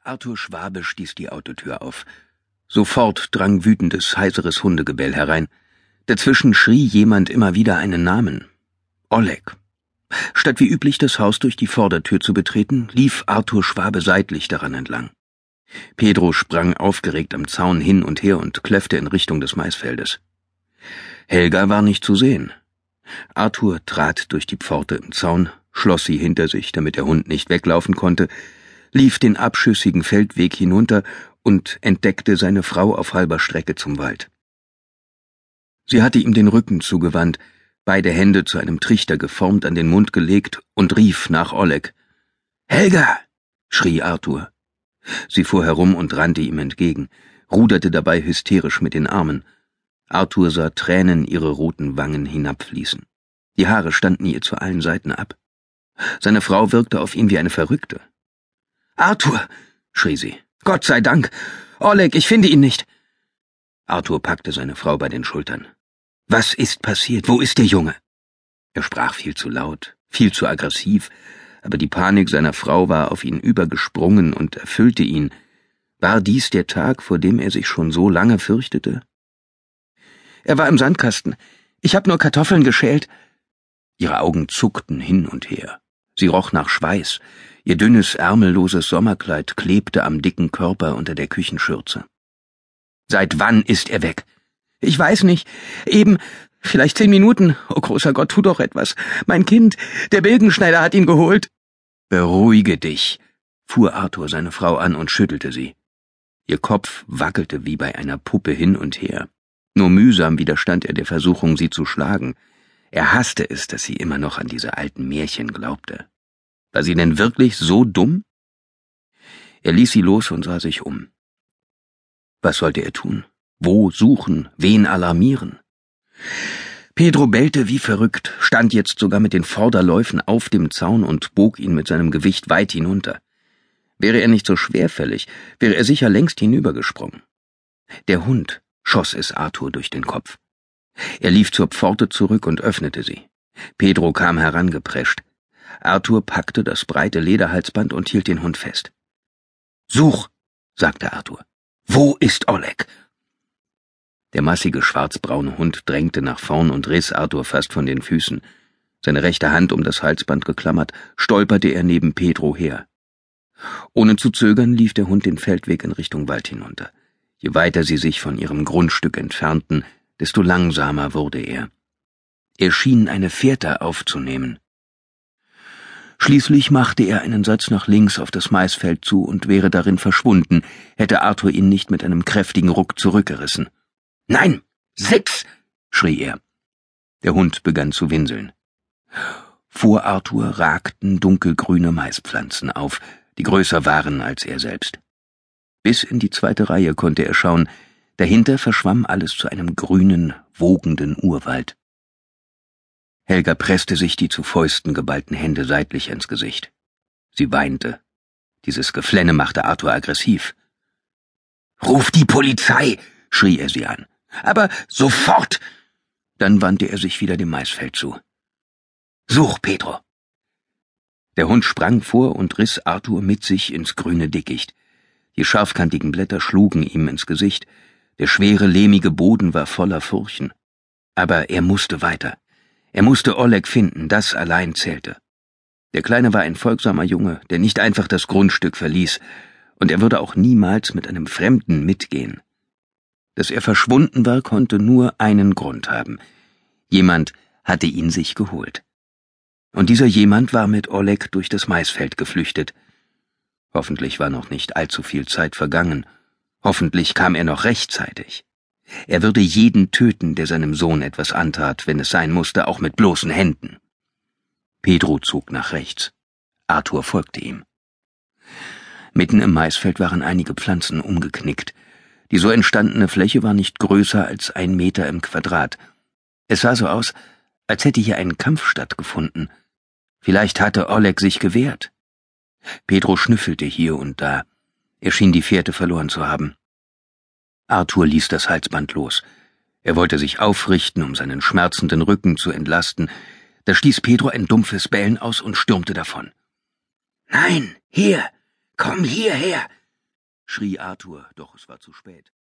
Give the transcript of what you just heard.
Arthur Schwabe stieß die Autotür auf. Sofort drang wütendes, heiseres Hundegebell herein. Dazwischen schrie jemand immer wieder einen Namen. Oleg. Statt wie üblich das Haus durch die Vordertür zu betreten, lief Arthur Schwabe seitlich daran entlang. Pedro sprang aufgeregt am Zaun hin und her und kläffte in Richtung des Maisfeldes. Helga war nicht zu sehen. Arthur trat durch die Pforte im Zaun, schloss sie hinter sich, damit der Hund nicht weglaufen konnte, lief den abschüssigen Feldweg hinunter und entdeckte seine Frau auf halber Strecke zum Wald. Sie hatte ihm den Rücken zugewandt, beide Hände zu einem Trichter geformt an den Mund gelegt und rief nach Oleg. »Helga!« schrie Arthur. Sie fuhr herum und rannte ihm entgegen, ruderte dabei hysterisch mit den Armen. Arthur sah Tränen ihre roten Wangen hinabfließen. Die Haare standen ihr zu allen Seiten ab. Seine Frau wirkte auf ihn wie eine Verrückte. »Arthur«, schrie sie, »Gott sei Dank! Oleg, ich finde ihn nicht!« Arthur packte seine Frau bei den Schultern. »Was ist passiert? Wo ist der Junge?« Er sprach viel zu laut, viel zu aggressiv, aber die Panik seiner Frau war auf ihn übergesprungen und erfüllte ihn. War dies der Tag, vor dem er sich schon so lange fürchtete? »Er war im Sandkasten. Ich habe nur Kartoffeln geschält.« Ihre Augen zuckten hin und her. Sie roch nach Schweiß. Ihr dünnes, ärmelloses Sommerkleid klebte am dicken Körper unter der Küchenschürze. »Seit wann ist er weg?« »Ich weiß nicht. Eben, vielleicht 10 Minuten. Oh, großer Gott, tu doch etwas. Mein Kind, der Bilgenschneider hat ihn geholt.« »Beruhige dich«, fuhr Arthur seine Frau an und schüttelte sie. Ihr Kopf wackelte wie bei einer Puppe hin und her. Nur mühsam widerstand er der Versuchung, sie zu schlagen. Er hasste es, dass sie immer noch an diese alten Märchen glaubte. War sie denn wirklich so dumm? Er ließ sie los und sah sich um. Was sollte er tun? Wo suchen? Wen alarmieren? Pedro bellte wie verrückt, stand jetzt sogar mit den Vorderläufen auf dem Zaun und bog ihn mit seinem Gewicht weit hinunter. Wäre er nicht so schwerfällig, wäre er sicher längst hinübergesprungen. Der Hund, schoss es Arthur durch den Kopf. Er lief zur Pforte zurück und öffnete sie. Pedro kam herangeprescht. Arthur packte das breite Lederhalsband und hielt den Hund fest. »Such«, sagte Arthur. »Wo ist Oleg?« Der massige schwarzbraune Hund drängte nach vorn und riss Arthur fast von den Füßen. Seine rechte Hand um das Halsband geklammert, stolperte er neben Pedro her. Ohne zu zögern lief der Hund den Feldweg in Richtung Wald hinunter. Je weiter sie sich von ihrem Grundstück entfernten, desto langsamer wurde er. Er schien eine Fährte aufzunehmen. Schließlich machte er einen Satz nach links auf das Maisfeld zu und wäre darin verschwunden, hätte Arthur ihn nicht mit einem kräftigen Ruck zurückgerissen. »Nein, sitz!« schrie er. Der Hund begann zu winseln. Vor Arthur ragten dunkelgrüne Maispflanzen auf, die größer waren als er selbst. Bis in die zweite Reihe konnte er schauen, dahinter verschwamm alles zu einem grünen, wogenden Urwald. Helga presste sich die zu Fäusten geballten Hände seitlich ins Gesicht. Sie weinte. Dieses Geflenne machte Arthur aggressiv. »Ruf die Polizei«, schrie er sie an. »Aber sofort!« Dann wandte er sich wieder dem Maisfeld zu. »Such, Pedro!« Der Hund sprang vor und riss Arthur mit sich ins grüne Dickicht. Die scharfkantigen Blätter schlugen ihm ins Gesicht. Der schwere, lehmige Boden war voller Furchen. Aber er musste weiter. Er musste Oleg finden, das allein zählte. Der Kleine war ein folgsamer Junge, der nicht einfach das Grundstück verließ, und er würde auch niemals mit einem Fremden mitgehen. Dass er verschwunden war, konnte nur einen Grund haben. Jemand hatte ihn sich geholt. Und dieser jemand war mit Oleg durch das Maisfeld geflüchtet. Hoffentlich war noch nicht allzu viel Zeit vergangen. Hoffentlich kam er noch rechtzeitig. Er würde jeden töten, der seinem Sohn etwas antat, wenn es sein musste, auch mit bloßen Händen. Pedro zog nach rechts. Arthur folgte ihm. Mitten im Maisfeld waren einige Pflanzen umgeknickt. Die so entstandene Fläche war nicht größer als 1 Meter im Quadrat. Es sah so aus, als hätte hier ein Kampf stattgefunden. Vielleicht hatte Oleg sich gewehrt. Pedro schnüffelte hier und da. Er schien die Fährte verloren zu haben. Arthur ließ das Halsband los. Er wollte sich aufrichten, um seinen schmerzenden Rücken zu entlasten. Da stieß Pedro ein dumpfes Bellen aus und stürmte davon. »Nein, hier! Komm hierher!« schrie Arthur, doch es war zu spät.